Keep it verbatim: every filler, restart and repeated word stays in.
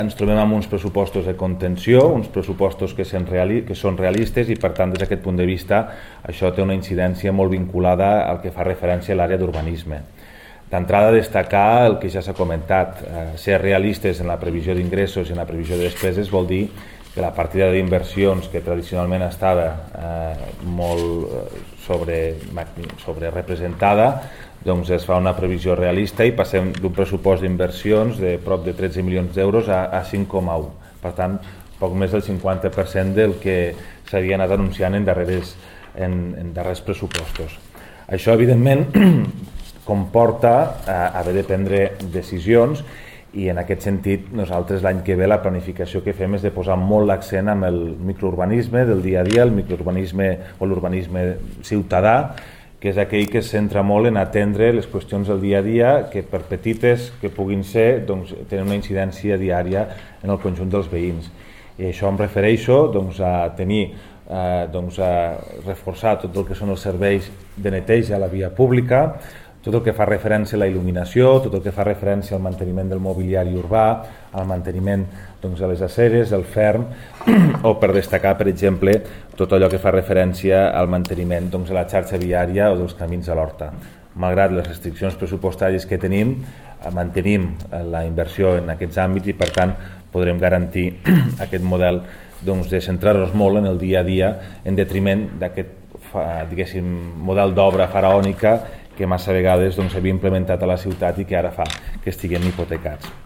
Ens trobem amb uns pressupostos de contenció, uns pressupostos que, reali que són realistes i, per tant, des d'aquest punt de vista, això té una incidència molt vinculada al que fa referència a l'àrea d'urbanisme. D'entrada, destacar el que ja s'ha comentat. Eh, ser realistes en la previsió d'ingressos i en la previsió de despeses vol dir que la partida d'inversions, que tradicionalment estava eh, molt sobre, sobre representada, doncs es fa una previsió realista i passem d'un pressupost d'inversions de prop de tretze milions d'euros a, a cinc coma u. Per tant, poc més del cinquanta per cent del que s'havia anat anunciant en darrers, en, en darrers pressupostos. Això, evidentment, comporta eh, haver de prendre decisions i, en aquest sentit, nosaltres l'any que ve la planificació que fem és de posar molt l'accent amb el microurbanisme del dia a dia, el microurbanisme o l'urbanisme ciutadà, que és aquell que es centra molt en atendre les qüestions del dia a dia que, per petites que puguin ser, doncs, tenen una incidència diària en el conjunt dels veïns. I això em refereixo doncs, a tenir, eh, doncs, a reforçar tot el que són els serveis de neteja a la via pública, tot el que fa referència a la il·luminació, tot el que fa referència al manteniment del mobiliari urbà, al manteniment doncs, de les aceres, el ferm, o per destacar, per exemple, tot allò que fa referència al manteniment doncs, de la xarxa viària o dels camins a l'horta. Malgrat les restriccions pressupostàries que tenim, mantenim la inversió en aquests àmbits i, per tant, podrem garantir aquest model doncs, de centrar-nos molt en el dia a dia en detriment d'aquest diguéssim, model d'obra faraònica que massa vegades doncs, havia implementat a la ciutat i que ara fa que estiguem hipotecats.